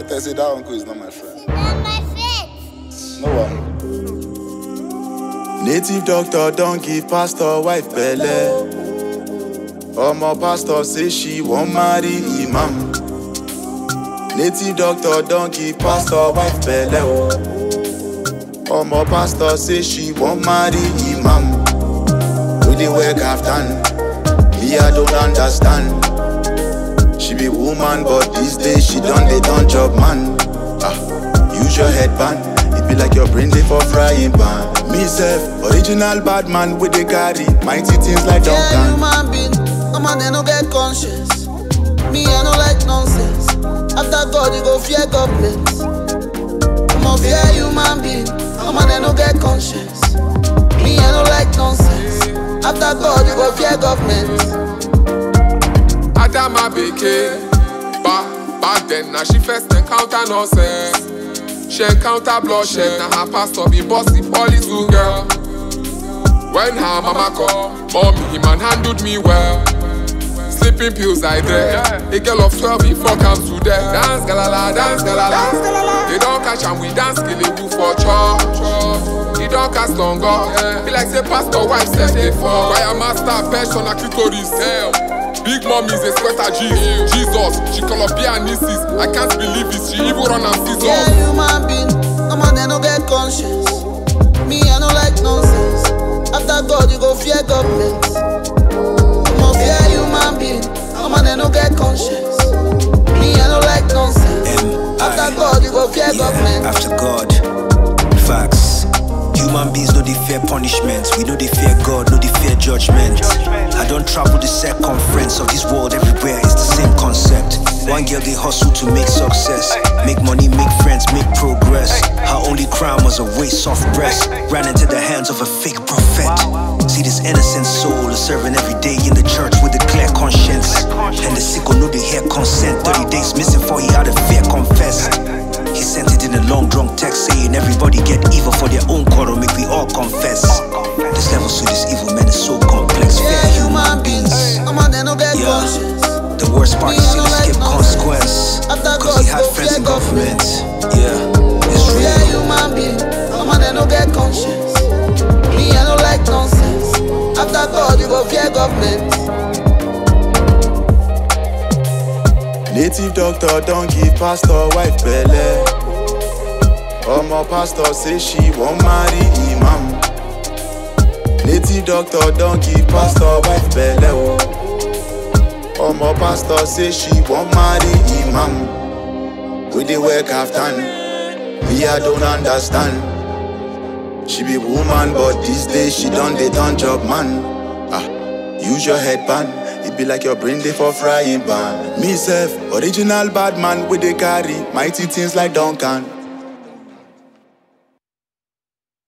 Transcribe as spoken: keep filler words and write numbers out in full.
tell you say that uncle is not my friend. Not my friend. No one. Native doctor don't give pastor wife belle. Omo pastor say she won't marry imam. Native doctor don't give pastor wife belle. Omo pastor say she won't marry imam. We dey work afternoon. Me I don't understand. She be woman but these days she done they don't job man. Ah, use your headband. It be like your brain dey for frying pan. Me self, original bad man with the carry mighty things like Yeah, Duncan. human being, no man they no get conscience. Me I no like nonsense. After God you go fear government. I'm a fear human being, no man they no get conscience. Me I no like nonsense. After God you go fear government. Adama Beke, ba back then now she first encounter nonsense. She encounter bloodshed, now her pastor be bossy police good girl. When her mama call, mommy him and handled me well. Sleeping pills I dread. A girl of twelve before comes to death. Dance galala, dance galala. They don't catch and we dance kill a woo for church. He don't cast longer. Be like say pastor wife said they fall. Why a master pension a clitoris. Hell. Big mom is a sweater G. Jesus, she call up pianistis. I can't believe it, she even run and scissors. Yeah, human being, no man they no get conscience. Me I no like nonsense. After God you go fear government. I'm a fear human being, no man they no get conscience. Me I no like nonsense. After God you go fear government. Yeah, after God, facts. Human beings know they fear punishment. We know they fear God, know they fear judgment. I don't travel the circumference of this world. Everywhere is the same concept. One girl they hustle to make success, make money, make friends, make progress. Her only crime was a waist soft breast. Ran into the hands of a fake prophet. See this innocent soul is serving every day in the church with a clear conscience. And the sicko know they hear consent. Thirty days missing for he had a fear confessed. He sent it in a long drunk text saying everybody get evil for their own quarrel, make we all confess. This level to this evil man is so complex. Yeah, Fair human beings, no man they no get Yeah. conscience. The worst part Me, is I he don't like escaped nonsense. consequence. After Cause God he had go friends fear in government. Yeah, it's Yeah, real. human being, no man they no get conscience. Me I no like nonsense. After God you go fear government. Native doctor don't give pastor wife belle. Omo pastor say she won't marry imam. Native doctor don't give pastor wife belle. Omo pastor say she won't marry imam. We dey work afternoon. Me I don't understand. She be woman but these days she done they done job man. Ah, use your headband. It be like your brain dey for frying pan. Me self, original bad man with the carry mighty things like Duncan.